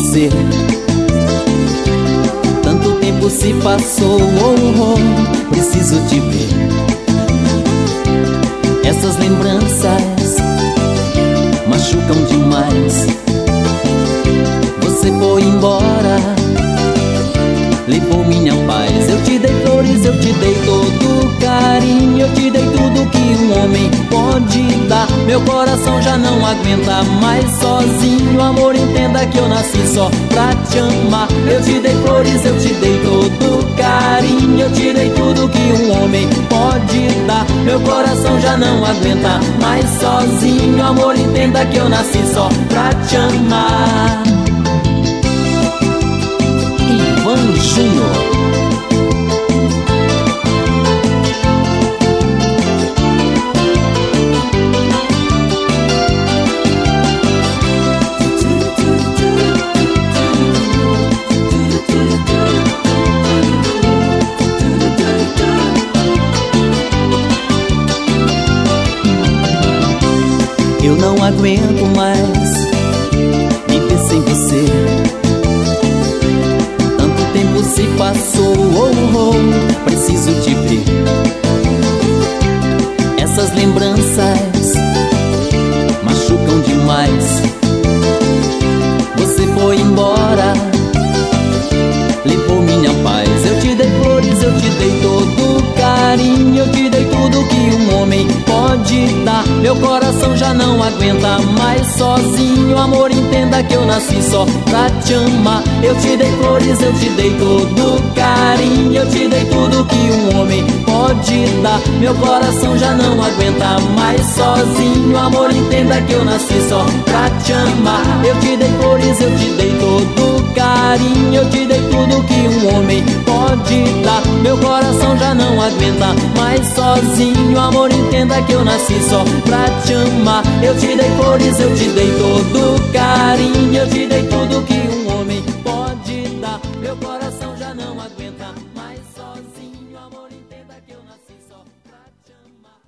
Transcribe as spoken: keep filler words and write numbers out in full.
você. Tanto tempo se passou, oh, oh, preciso te ver. Essas lembranças machucam demais. Você foi embora, levou minha paz. Eu te dei flores, eu te dei todo carinho, eu te dei tudo que um homem pode dar. Meu coração já não aguenta mais sozinho. Amor, entenda que eu nasci só pra te amar. Eu te dei flores, eu te dei todo carinho, eu te dei tudo que um homem pode dar. Meu coração já não aguenta mais sozinho. Amor, entenda que eu nasci só pra te amar. Ivan Júnior. Eu não aguento mais viver sem você. Tanto tempo se passou, oh, oh, preciso te ver. Essas lembranças machucam demais. Você foi embora, levou minha paz. Eu te dei flores, eu te dei todo carinho, eu te dei tudo que um homem pode dar. Meu coração já não aguenta mais sozinho. Amor, entenda que eu nasci só pra te amar. Eu te dei flores, eu te dei todo carinho, eu te dei tudo que um homem pode dar. Meu coração já não aguenta mais sozinho. Amor, entenda que eu nasci só pra te amar. Eu te dei flores, eu te dei todo carinho, eu te dei tudo que um homem pode dar. Meu coração já não aguenta mais sozinho. Amor, entenda que eu nasci só pra te amar. Eu te dei flores, eu te dei todo carinho, eu te dei tudo que um